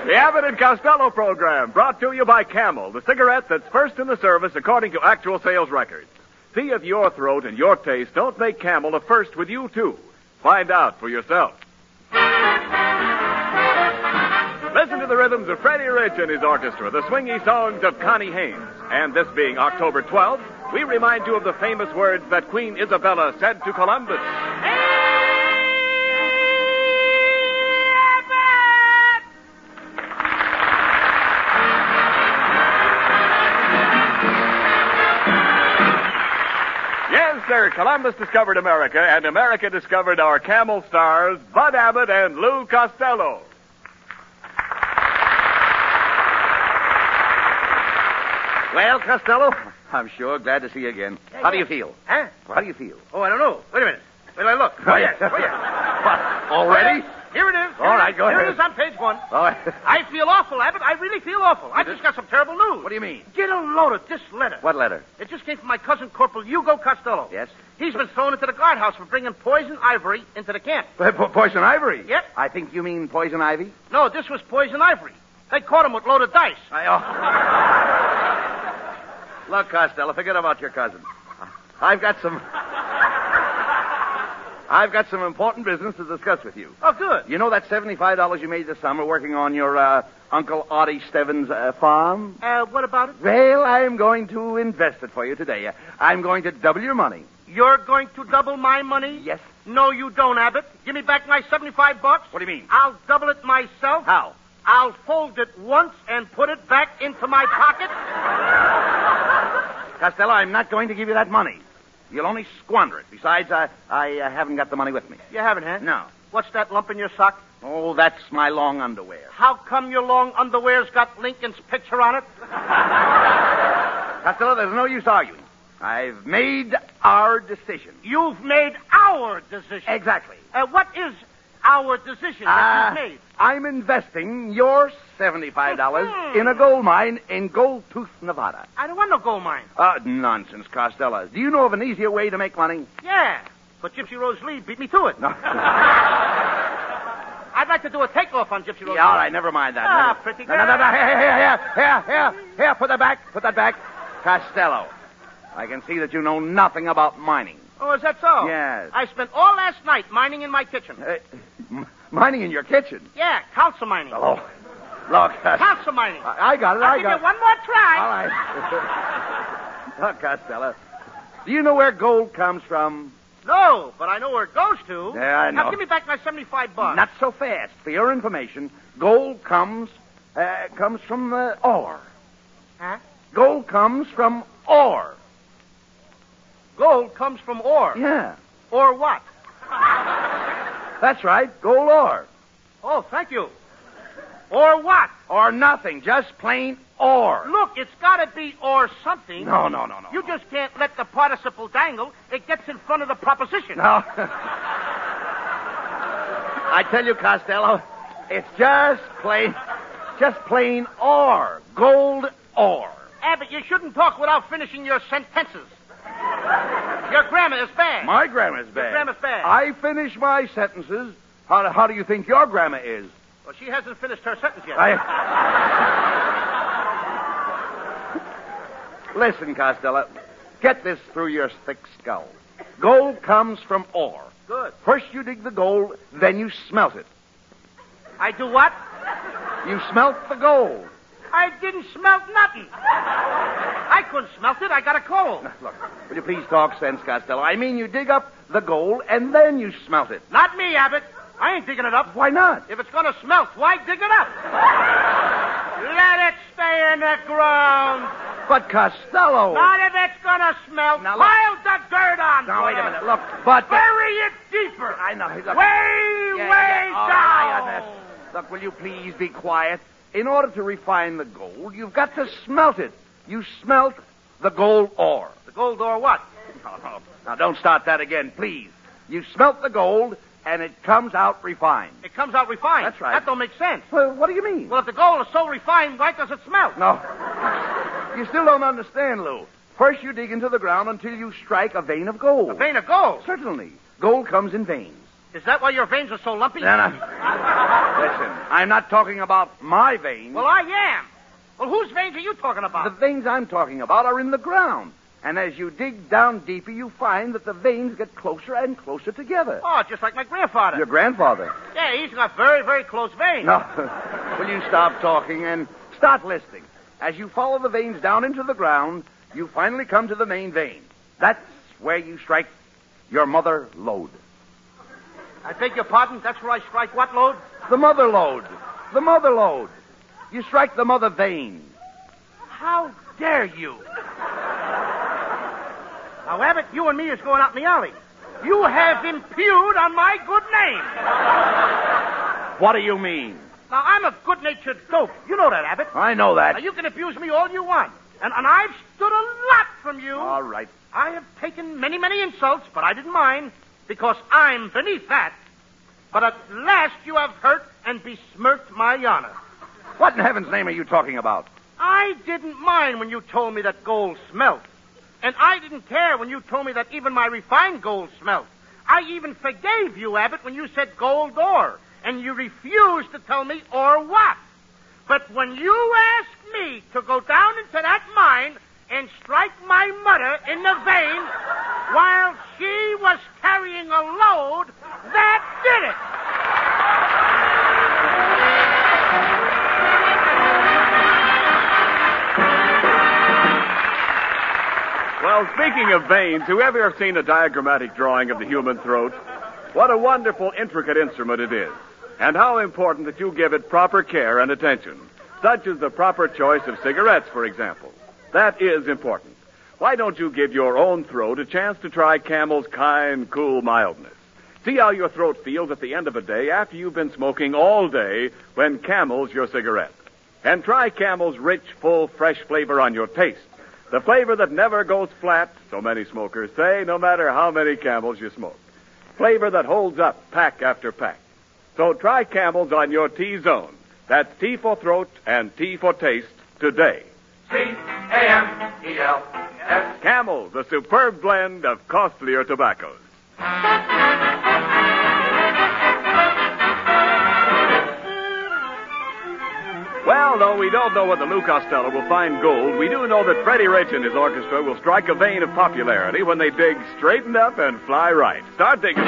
The Abbott and Costello program, brought to you by Camel, the cigarette that's first in the service according to actual sales records. See if your throat and your taste don't make Camel a first with you, too. Find out for yourself. Listen to the rhythms of Freddie Rich and his orchestra, the swingy songs of Connie Haynes. And this being October 12th, we remind you of the famous words that Queen Isabella said to Columbus. Yes, sir, Columbus discovered America, and America discovered our Camel stars, Bud Abbott and Lou Costello. Well, Costello, I'm sure glad to see you again. How do you feel? Huh? How do you feel? Oh, I don't know. Wait a minute. Wait till I look. Oh, yes. Oh, yes. What, already? Here it is. All right, go ahead. Here it is on page 1. Oh, I feel awful, Abbott. I really feel awful. I just got some terrible news. What do you mean? Get a load of this letter. What letter? It just came from my cousin, Corporal Hugo Costello. Yes? He's been thrown into the guardhouse for bringing poison ivory into the camp. Poison ivory? Yep. I think you mean poison ivy? No, this was poison ivory. They caught him with loaded dice. Look, Costello, forget about your cousin. I've got some important business to discuss with you. Oh, good. You know that $75 you made this summer working on your Uncle Artie Stebbins' farm? What about it? Well, I'm going to invest it for you today. I'm going to double your money. You're going to double my money? Yes. No, you don't, Abbott. Give me back my $75. What do you mean? I'll double it myself. How? I'll fold it once and put it back into my pocket. Costello, I'm not going to give you that money. You'll only squander it. Besides, I haven't got the money with me. You haven't, huh? No. What's that lump in your sock? Oh, that's my long underwear. How come your long underwear's got Lincoln's picture on it? Costello, there's no use arguing. I've made our decision. You've made our decision. Exactly. What is our decision that you've made? I'm investing your $75 in a gold mine in Gold Tooth, Nevada. I don't want no gold mine. Nonsense, Costello. Do you know of an easier way to make money? Yeah, but Gypsy Rose Lee beat me to it. No. I'd like to do a takeoff on Gypsy Rose Lee. All right, never mind that. Ah, pretty girl. No. Here, put that back. Costello, I can see that you know nothing about mining. Oh, is that so? Yes. I spent all last night mining in my kitchen. Mining in your kitchen? Yeah, council mining. Oh, look. Council mining. I got it. I'll give you one more try. All right. Look, Costello, do you know where gold comes from? No, but I know where it goes to. Yeah, I know. Now give me back my $75. Not so fast. For your information, gold comes from ore. Huh? Gold comes from ore. Gold comes from ore. Yeah. Or what? That's right, gold ore. Oh, thank you. Or what? Or nothing, just plain ore. Look, it's got to be or something. No. You just can't let the participle dangle. It gets in front of the proposition. No. I tell you, Costello, it's just plain ore. Gold ore. Abbott, you shouldn't talk without finishing your sentences. Your grammar is bad. My grammar's bad. Your grammar's bad. I finish my sentences. How do you think your grammar is? Well, she hasn't finished her sentence yet. Listen, Costello, get this through your thick skull. Gold comes from ore. Good. First you dig the gold, then you smelt it. I do what? You smelt the gold. I didn't smelt nothing. I couldn't smelt it. I got a cold. Look, will you please talk sense, Costello? I mean, you dig up the gold, and then you smelt it. Not me, Abbott. I ain't digging it up. Why not? If it's going to smelt, why dig it up? Let it stay in the ground. But, Costello... Not if it's going to smelt. Now, look. Pile the dirt on. Now, wait a minute. Look, but... Bury it deeper. I know. Look. Way All down. right, look, will you please be quiet? In order to refine the gold, you've got to smelt it. You smelt the gold ore. The gold ore what? No. Now, don't start that again, please. You smelt the gold, and it comes out refined. It comes out refined. That's right. That don't make sense. Well, what do you mean? Well, if the gold is so refined, why does it smelt? No. You still don't understand, Lou. First, you dig into the ground until you strike a vein of gold. A vein of gold? Certainly. Gold comes in veins. Is that why your veins are so lumpy? No. Listen, I'm not talking about my veins. Well, I am. Well, whose veins are you talking about? The veins I'm talking about are in the ground. And as you dig down deeper, you find that the veins get closer and closer together. Oh, just like my grandfather. Your grandfather? Yeah, he's got very, very close veins. No. Will you stop talking and start listening? As you follow the veins down into the ground, you finally come to the main vein. That's where you strike your mother lode. I beg your pardon? That's where I strike what lode? The mother lode. The mother lode. You strike the mother vein. How dare you? Now, Abbott, you and me is going out in the alley. You have impugned on my good name. What do you mean? Now, I'm a good-natured dope. You know that, Abbott. I know that. Now, you can abuse me all you want. And I've stood a lot from you. All right. I have taken many, many insults, but I didn't mind, because I'm beneath that. But at last you have hurt and besmirched my honor. What in heaven's name are you talking about? I didn't mind when you told me that gold smelt. And I didn't care when you told me that even my refined gold smelt. I even forgave you, Abbott, when you said gold ore. And you refused to tell me or what. But when you asked me to go down into that mine and strike my mother in the vein while she was carrying a load, that did it. Well, speaking of veins, who have ever seen a diagrammatic drawing of the human throat? What a wonderful, intricate instrument it is. And how important that you give it proper care and attention, such as the proper choice of cigarettes, for example. That is important. Why don't you give your own throat a chance to try Camel's kind, cool mildness? See how your throat feels at the end of a day after you've been smoking all day when Camel's your cigarette. And try Camel's rich, full, fresh flavor on your taste. The flavor that never goes flat, so many smokers say, no matter how many Camels you smoke. Flavor that holds up pack after pack. So try Camel's on your T-zone. That's T for throat and T for taste today. C-A-M-E-L-S. Camel, the superb blend of costlier tobaccos. Well, though we don't know whether Lou Costello will find gold, we do know that Freddie Rich and his orchestra will strike a vein of popularity when they dig straightened up and fly right. Start digging.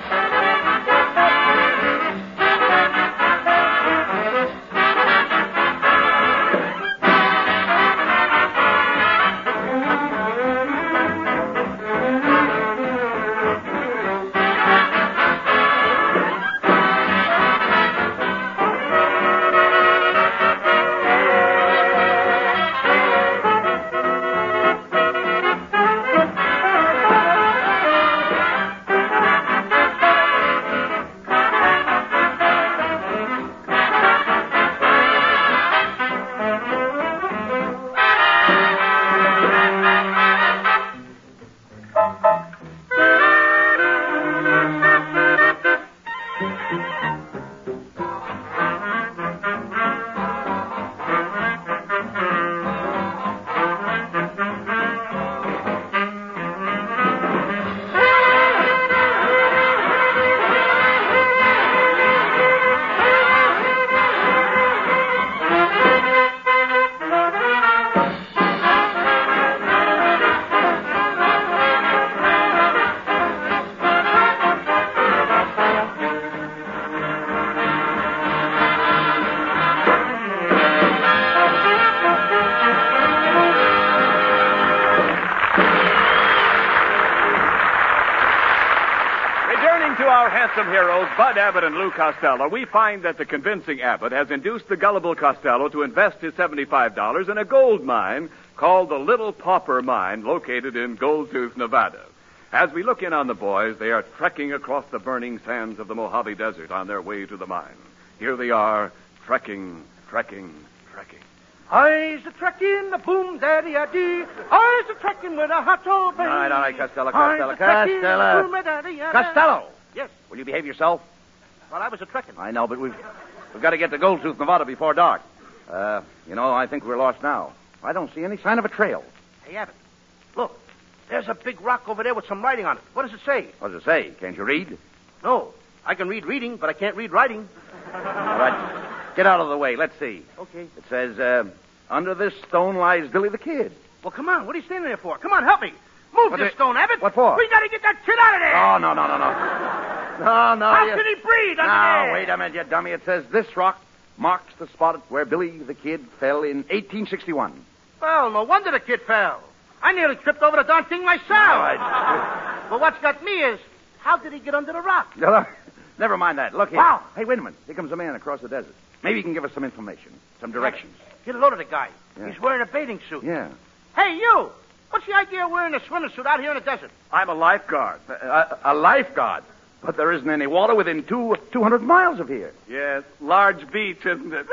Handsome heroes, Bud Abbott and Lou Costello, we find that the convincing Abbott has induced the gullible Costello to invest his $75 in a gold mine called the Little Pauper Mine, located in Goldtooth, Nevada. As we look in on the boys, they are trekking across the burning sands of the Mojave Desert on their way to the mine. Here they are, trekking. I's a trekking, the boom daddy a dee. I's a trekking with a hot old baby. All right, Costello. Costello. Costello! Yes. Will you behave yourself? Well, I was a trekking. I know, but we've got to get to Goldtooth, Nevada before dark. I think we're lost now. I don't see any sign of a trail. Hey, Abbott, look. There's a big rock over there with some writing on it. What does it say? What does it say? Can't you read? No. I can read reading, but I can't read writing. All right. Get out of the way. Let's see. Okay. It says, under this stone lies Billy the Kid. Well, come on. What are you standing there for? Come on, help me. Move this stone, Abbott. What for? We got to get that kid out of there. Oh, no. No. How can he breathe under Now, there? wait a minute, you dummy. It says this rock marks the spot where Billy the Kid fell in 1861. Well, no wonder the kid fell. I nearly tripped over the darn thing myself. All right. But what's got me is, how did he get under the rock? Never mind that. Look here. Wow. Hey, wait a minute. Here comes a man across the desert. Maybe he can give us some information, some directions. Get a load of the guy. Yeah. He's wearing a bathing suit. Yeah. Hey, you! What's the idea of wearing a swimming suit out here in the desert? I'm a lifeguard. A lifeguard. But there isn't any water within 200 miles of here. Yes, large beach, isn't it?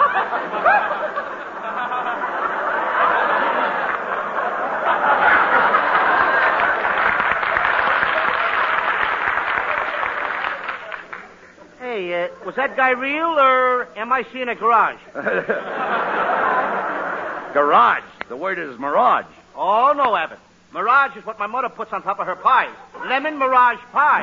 Hey, was that guy real, or am I seeing a garage? Garage. The word is mirage. Oh, no, Abbott. Mirage is what my mother puts on top of her pies. Lemon mirage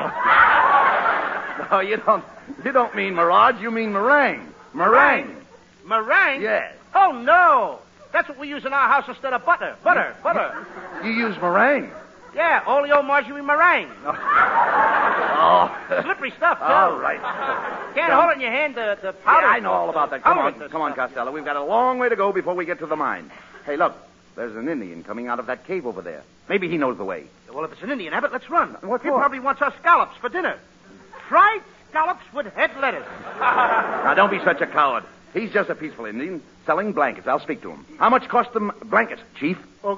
pie. No, you don't mean mirage. You mean meringue. Meringue. Meringue? Yes. Oh, no. That's what we use in our house instead of butter. Butter. You use meringue. Yeah, oleo margarine meringue. Oh. Slippery stuff, too. All right. Can't hold it in your hand, the powder. Yeah, I know all about that. Come on, Powder. Costello. We've got a long way to go before we get to the mine. Hey, look. There's an Indian coming out of that cave over there. Maybe he knows the way. Well, if it's an Indian, Abbott, let's run. What He for? probably wants our scallops for dinner. Fried scallops with head lettuce. Now, don't be such a coward. He's just a peaceful Indian selling blankets. I'll speak to him. How much cost them blankets, Chief?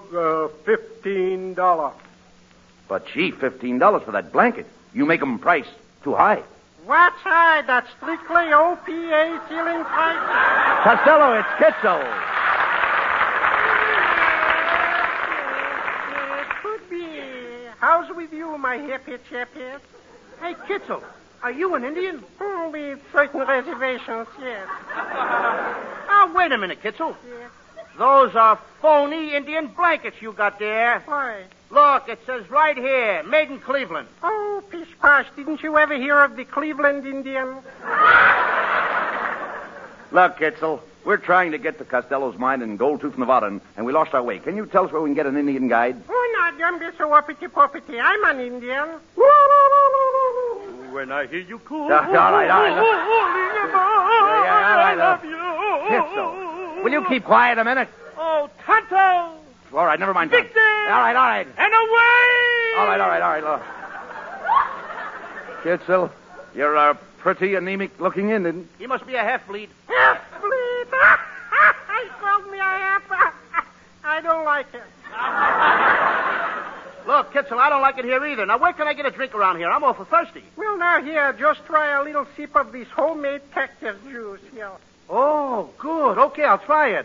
$15. But, Chief, $15 for that blanket. You make 'em price too high. What's high? That's strictly OPA ceiling price. Costello, it's Kitzel. Could be. How's with you, my hippie chappies? Hey, Kitzel, are you an Indian? With certain reservations, yes. Oh, wait a minute, Kitzel. Yes. Those are phony Indian blankets you got there. Why? Look, it says right here, made in Cleveland. Oh, pish posh, didn't you ever hear of the Cleveland Indians? Look, Kitzel, we're trying to get to Costello's mine in Goldtooth, Nevada, and we lost our way. Can you tell us where we can get an Indian guide? Oh, now, don't be so uppity-poppity. I'm an Indian. When I hear you call, all right. I love you. Kitzel, will you keep quiet a minute? Oh, Tonto! All right, never mind. Victor! All right. And away! All right. Look. Kitzel, you're a pretty anemic-looking Indian. He must be a half-bleed. Half-bleed. He called me a half. I don't like it. Look, Kitzel, I don't like it here either. Now, where can I get a drink around here? I'm awful thirsty. Well, now, here, just try a little sip of this homemade cactus juice here. Oh, good. Okay, I'll try it.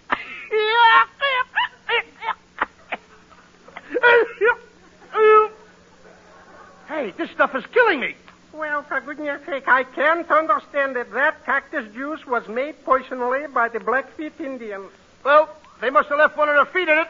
Hey, this stuff is killing me. Well, for goodness sake, I can't understand that cactus juice was made personally by the Blackfeet Indians. Well, they must have left one of their feet in it.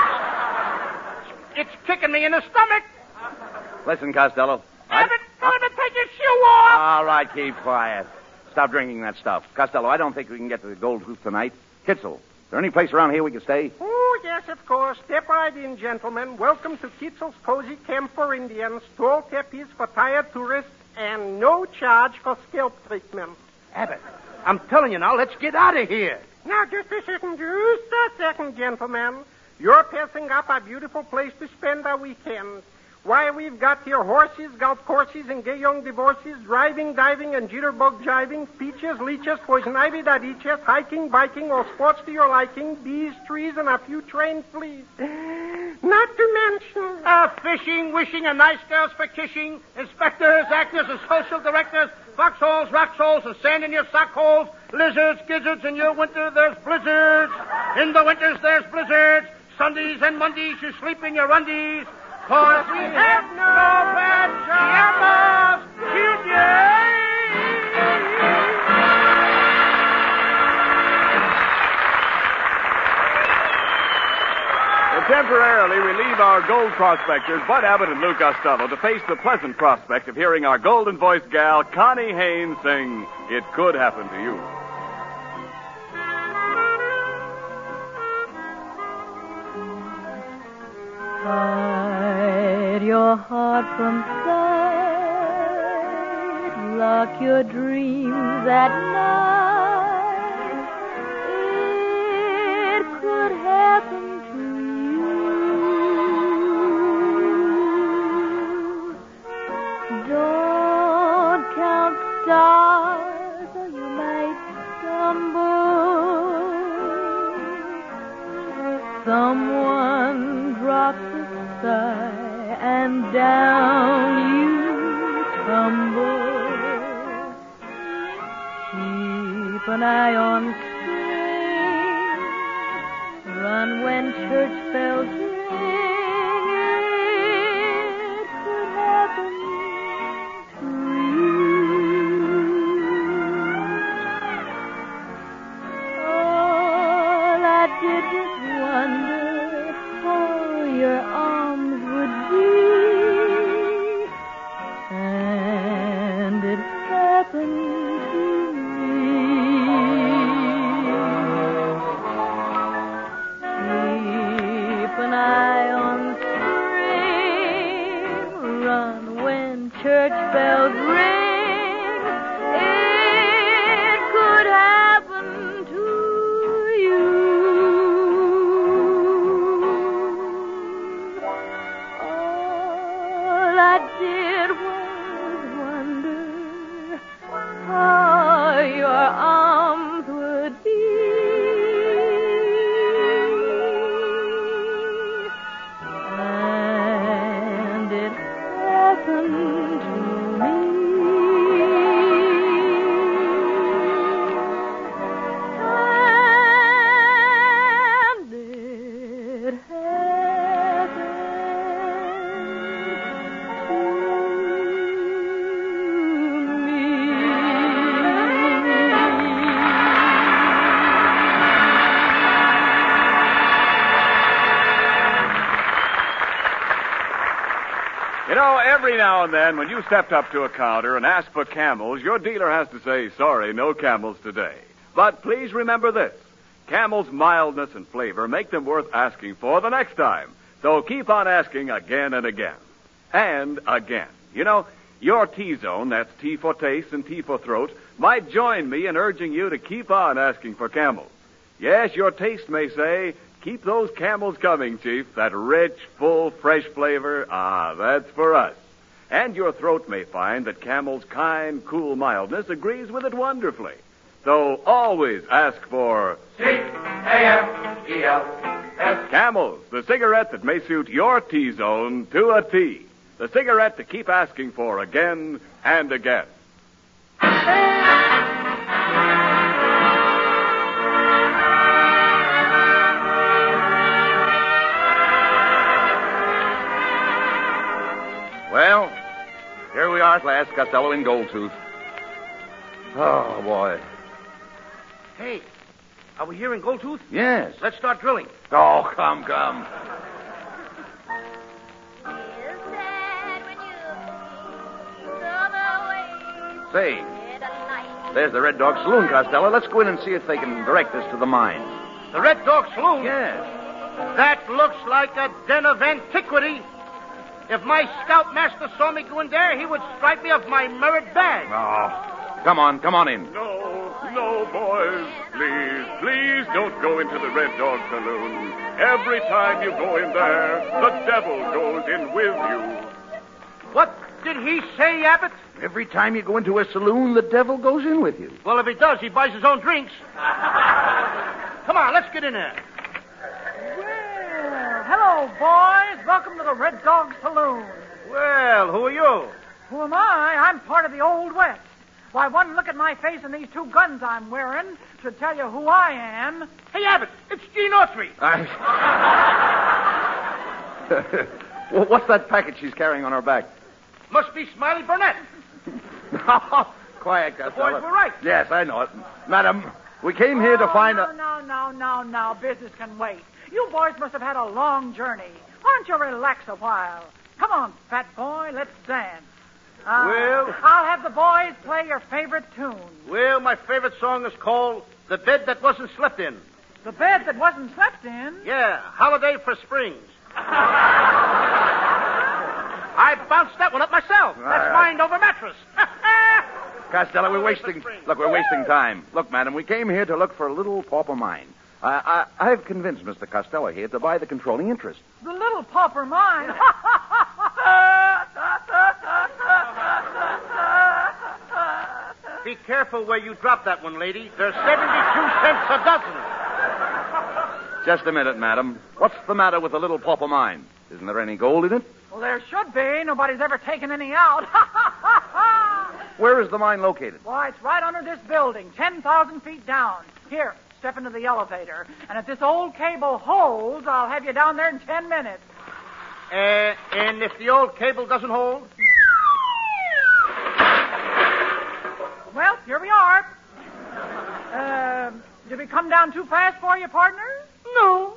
It's kicking me in the stomach. Listen, Costello. Abbott, tell him to take his shoe off. All right, keep quiet. Stop drinking that stuff. Costello, I don't think we can get to the Goldtooth tonight. Kitzel, is there any place around here we can stay? Oh, yes, of course. Step right in, gentlemen. Welcome to Kitzel's Cozy Camp for Indians. Tall tepees for tired tourists, and no charge for scalp treatment. Abbott, I'm telling you now, let's get out of here. Now, just a second, gentlemen. You're passing up a beautiful place to spend our weekend. Why, we've got here horses, golf courses, and gay young divorces, driving, diving, and jitterbug jiving, peaches, leeches, poison ivy that eaches, hiking, biking, all sports to your liking, bees, trees, and a few trained fleas. Not to mention... Fishing, wishing, and nice girls for kissing, inspectors, actors, and social directors, foxholes, rockholes, and sand in your sock holes, lizards, gizzards, in your winter there's blizzards. In the winters there's blizzards. Sundays and Mondays you sleep in your undies. 'Cause we have no pajamas, temporarily relieve our gold prospectors, Bud Abbott and Lou Costello, to face the pleasant prospect of hearing our golden-voiced gal, Connie Haynes, sing It Could Happen to You. Hide your heart from sight, lock your dreams at night. It could happen to you. Don't count stars or you might stumble. Someone drops a sigh and down you tumble. Keep an eye on spring. Run when church bells ring. It could happen to you. All I did was wonder your arms would be, and it happened to me. Keep an eye on spring, run when church bells ring. It could happen to you. I did was wonder how your arms would be, and it happened to me. And it happened. You know, every now and then when you stepped up to a counter and asked for Camels, your dealer has to say, sorry, no Camels today. But please remember this. Camel's mildness and flavor make them worth asking for the next time. So keep on asking again and again. And again. You know, your T-zone, that's T for taste and T for throat, might join me in urging you to keep on asking for Camels. Yes, your taste may say, keep those Camels coming, Chief. That rich, full, fresh flavor, that's for us. And your throat may find that Camel's kind, cool mildness agrees with it wonderfully. So always ask for C-A-M-E-L-S. Camels, the cigarette that may suit your T-zone to a T. The cigarette to keep asking for again and again. Well, here we are at last, Costello in Goldtooth. Oh, boy. Hey, are we here in Goldtooth? Yes. Let's start drilling. Oh, come. Say, there's the Red Dog Saloon, Costello. Let's go in and see if they can direct us to the mine. The Red Dog Saloon? Yes. That looks like a den of antiquity. If my scoutmaster saw me go in there, he would stripe me of my merit badge. Oh, come on in. No, boys. Please don't go into the Red Dog Saloon. Every time you go in there, the devil goes in with you. What did he say, Abbott? Every time you go into a saloon, the devil goes in with you. Well, if he does, he buys his own drinks. Come on, let's get in there. Well, hello, boys. Welcome to the Red Dog Saloon. Well, who are you? Who am I? I'm part of the Old West. Why, one look at my face and these two guns I'm wearing should tell you who I am. Hey, Abbott, it's Gene Autry. Well, what's that package she's carrying on her back? Must be Smiley Burnett. Quiet, Costello. Boys were right. Yes, I know it. Madam, we came here to find No. Business can wait. You boys must have had a long journey. Why don't you relax a while? Come on, fat boy, let's dance. Well- I'll have the boys play your favorite tune. Well, my favorite song is called The Bed That Wasn't Slept In. The bed that wasn't slept in. Yeah, Holiday for Springs. I bounced that one up myself. That's mind over mattress. Costello, we're wasting time. Look, madam, we came here to look for a little pauper mine. I've convinced Mr. Costello here to buy the controlling interest. The little pauper mine. Be careful where you drop that one, lady. They're 72 cents a dozen. Just a minute, madam. What's the matter with the little pauper mine? Isn't there any gold in it? Well, there should be. Nobody's ever taken any out. Where is the mine located? Why, it's right under this building, 10,000 feet down. Here, step into the elevator. And if this old cable holds, I'll have you down there in 10 minutes. And if the old cable doesn't hold? Well, here we are. Did we come down too fast for you, partner? No.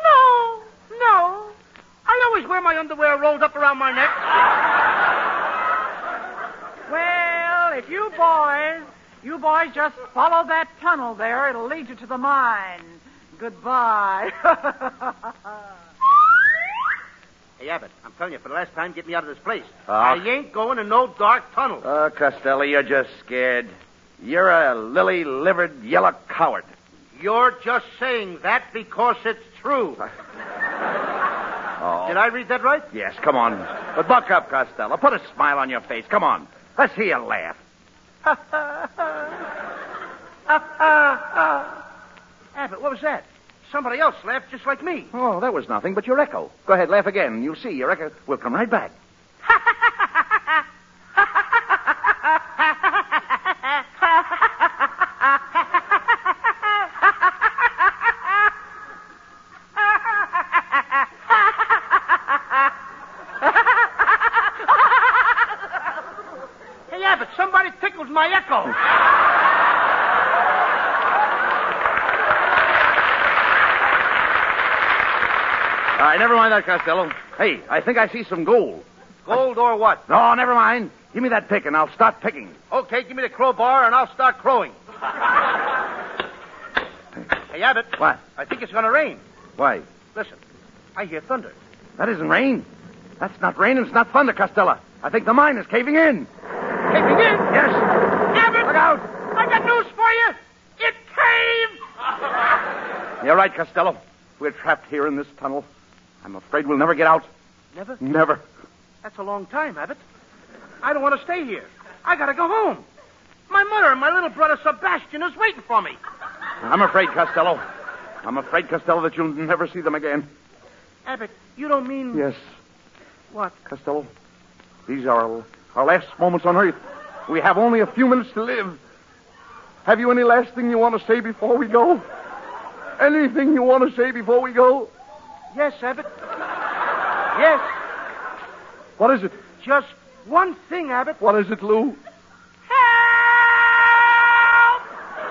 I always wear my underwear rolled up around my neck. Well, if you boys just follow that tunnel there, it'll lead you to the mine. Goodbye. Hey, Abbott, I'm telling you, for the last time, get me out of this place. Ah. I ain't going in no dark tunnel. Oh, Costello, you're just scared. You're a lily-livered yellow coward. You're just saying that because it's true. Oh. Did I read that right? Yes, come on. But buck up, Costello. Put a smile on your face. Come on. Let's hear you laugh. Abbott, what was that? Somebody else laughed just like me. Oh, that was nothing but your echo. Go ahead, laugh again, and you'll see your echo will come right back. Hey, Abbott, somebody tickled my echo. All right, never mind that, Costello. Hey, I think I see some gold. Gold or what? No, never mind. Give me that pick, and I'll start picking. Okay, give me the crowbar and I'll start crowing. Hey, Abbott. What? I think it's going to rain. Why? Listen, I hear thunder. That isn't rain. That's not rain, and it's not thunder, Costello. I think the mine is caving in. Caving in? Yes. Abbott! Look out. I got news for you. It caved! You're right, Costello. We're trapped here in this tunnel. I'm afraid we'll never get out. Never? Never. That's a long time, Abbott. I don't want to stay here. I got to go home. My mother and my little brother Sebastian is waiting for me. I'm afraid, Costello. That you'll never see them again. Abbott, you don't mean... Yes. What? Costello, these are our last moments on Earth. We have only a few minutes to live. Have you any last thing you want to say before we go? Anything you want to say before we go? Yes, Abbott. Yes. What is it? Just one thing, Abbott. What is it, Lou? Help!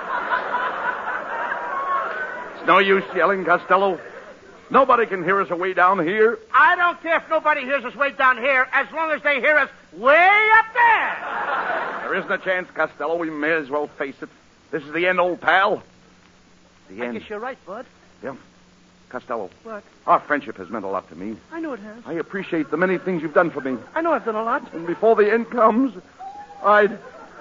It's no use yelling, Costello. Nobody can hear us away down here. I don't care if nobody hears us way down here, as long as they hear us way up there. There isn't a chance, Costello. We may as well face it. This is the end, old pal. The I end. guess you're right, Bud. Yeah. Costello. What? Our friendship has meant a lot to me. I know it has. I appreciate the many things you've done for me. I know I've done a lot. And before the end comes, I'd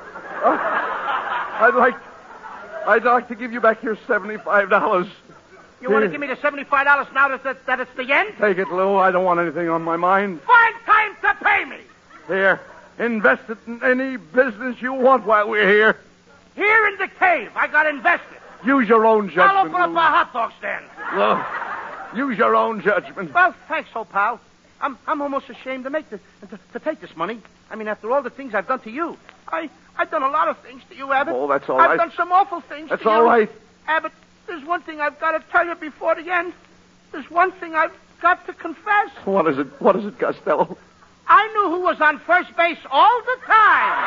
like to give you back your $75. You want to give me the $75 now that it's the end? Take it, Lou. I don't want anything on my mind. Find time to pay me. Here, invest it in any business you want while we're here. Here in the cave, I got invested. Use your own judgment. I'll open up Lou. a hot dog stand. Lou, use your own judgment. Well, thanks, old pal. I'm almost ashamed to take this money. I mean, after all the things I've done to you, I've done a lot of things to you, Abbott. Oh, that's all I've right. done some awful things. That's to you. all right. Abbott, there's one thing I've got to tell you before the end. There's one thing I've got to confess. What is it? What is it, Costello? I knew who was on first base all the time.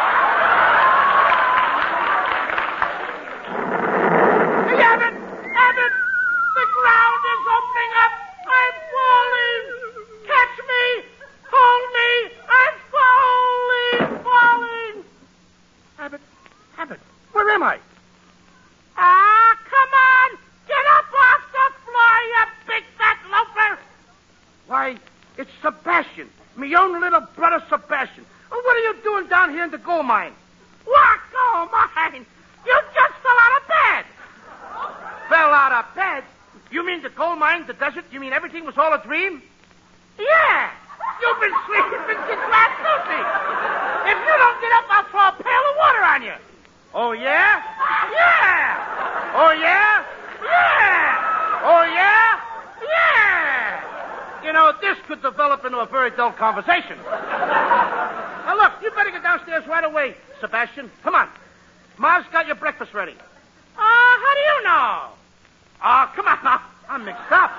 Hey, Abbott! Abbott! The ground is opening up! Sebastian. Me own little brother Sebastian. Oh, what are you doing down here in the gold mine? What gold mine? You just fell out of bed. Fell out of bed? You mean the gold mine, the desert? You mean everything was all a dream? Yeah. You've been sleeping since last Tuesday. If you don't get up, I'll throw a pail of water on you. Oh, yeah? Yeah. Oh, yeah? Yeah. Oh, yeah? Yeah. You know, this could develop into a very dull conversation. Now, look, you better get downstairs right away, Sebastian. Come on. Ma's got your breakfast ready. How do you know? Oh, come on now. I'm mixed up.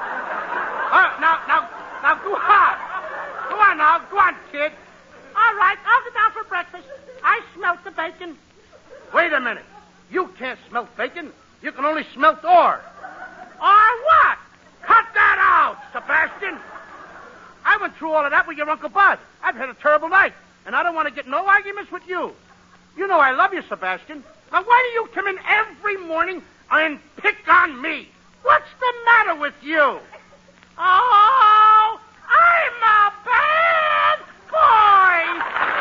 Now, go on. Go on now. Go on, kid. All right, I'll get down for breakfast. I smelt the bacon. Wait a minute. You can't smelt bacon. You can only smelt ore. Or what? Cut that out, Sebastian. I went through all of that with your Uncle Bud. I've had a terrible night, and I don't want to get no arguments with you. You know I love you, Sebastian. Now, why do you come in every morning and pick on me? What's the matter with you? Oh, I'm a bad boy.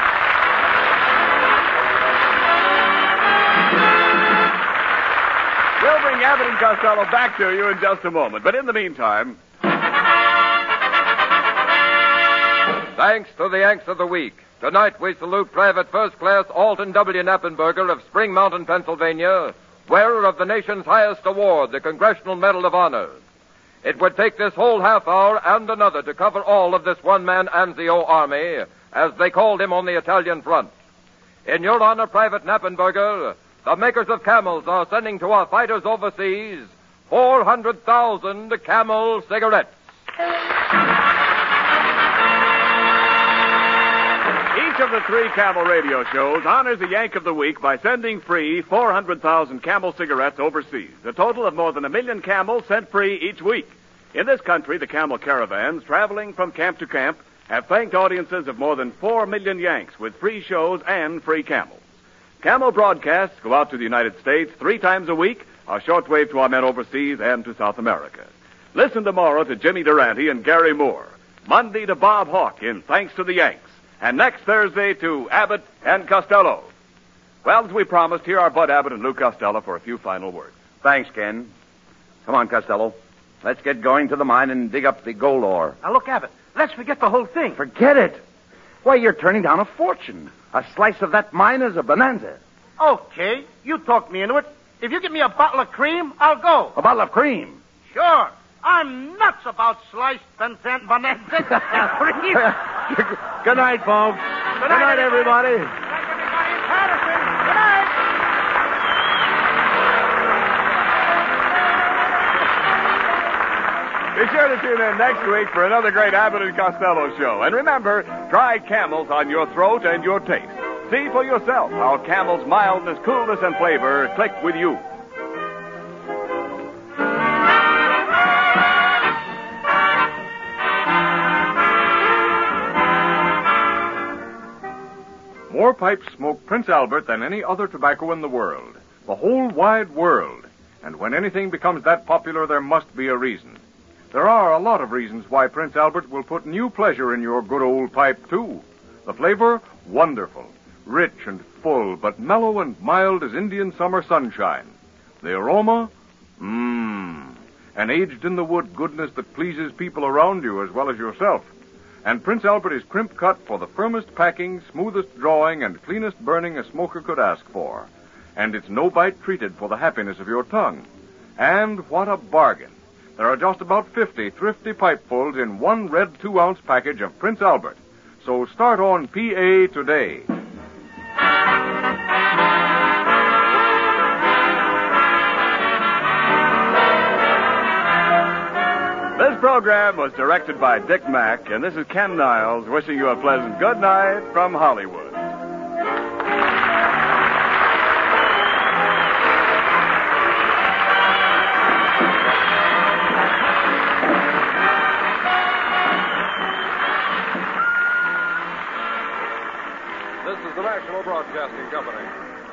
We'll bring Abbott and Costello back to you in just a moment. But in the meantime... Thanks to the Yanks of the Week. Tonight we salute Private First Class Alton W. Knappenberger of Spring Mountain, Pennsylvania, wearer of the nation's highest award, the Congressional Medal of Honor. It would take this whole half hour and another to cover all of this one-man Anzio army, as they called him on the Italian front. In your honor, Private Knappenberger, the makers of camels are sending to our fighters overseas 400,000 Camel cigarettes. Each of the three Camel radio shows honors a Yank of the Week by sending free 400,000 Camel cigarettes overseas. A total of more than 1 million Camels sent free each week. In this country, the Camel caravans traveling from camp to camp have thanked audiences of more than 4 million Yanks with free shows and free Camels. Camel broadcasts go out to the United States 3 times a week, are shortwave to our men overseas and to South America. Listen tomorrow to Jimmy Durante and Gary Moore. Monday to Bob Hawke in Thanks to the Yanks. And next Thursday to Abbott and Costello. Well, as we promised, here are Bud Abbott and Lou Costello for a few final words. Thanks, Ken. Come on, Costello. Let's get going to the mine and dig up the gold ore. Now, look, Abbott, let's forget the whole thing. Forget it. Why, you're turning down a fortune. A slice of that mine is a bonanza. Okay, you talked me into it. If you give me a bottle of cream, I'll go. A bottle of cream? Sure. I'm nuts about sliced bonanza and cream. Good night, folks. Good night, everybody. Good night, everybody in Patterson. Good night. Be sure to tune in next week for another great Abbott and Costello show. And remember, try Camels on your throat and your taste. See for yourself how Camel's mildness, coolness, and flavor click with you. More pipes smoke Prince Albert than any other tobacco in the world. The whole wide world. And when anything becomes that popular, there must be a reason. There are a lot of reasons why Prince Albert will put new pleasure in your good old pipe, too. The flavor, wonderful. Rich and full, but mellow and mild as Indian summer sunshine. The aroma, an aged-in-the-wood goodness that pleases people around you as well as yourself. And Prince Albert is crimp cut for the firmest packing, smoothest drawing, and cleanest burning a smoker could ask for. And it's no bite treated for the happiness of your tongue. And what a bargain. There are just about 50 thrifty pipefuls in one red 2-ounce package of Prince Albert. So start on PA today. This program was directed by Dick Mack, and this is Ken Niles wishing you a pleasant good night from Hollywood. This is the National Broadcasting Company.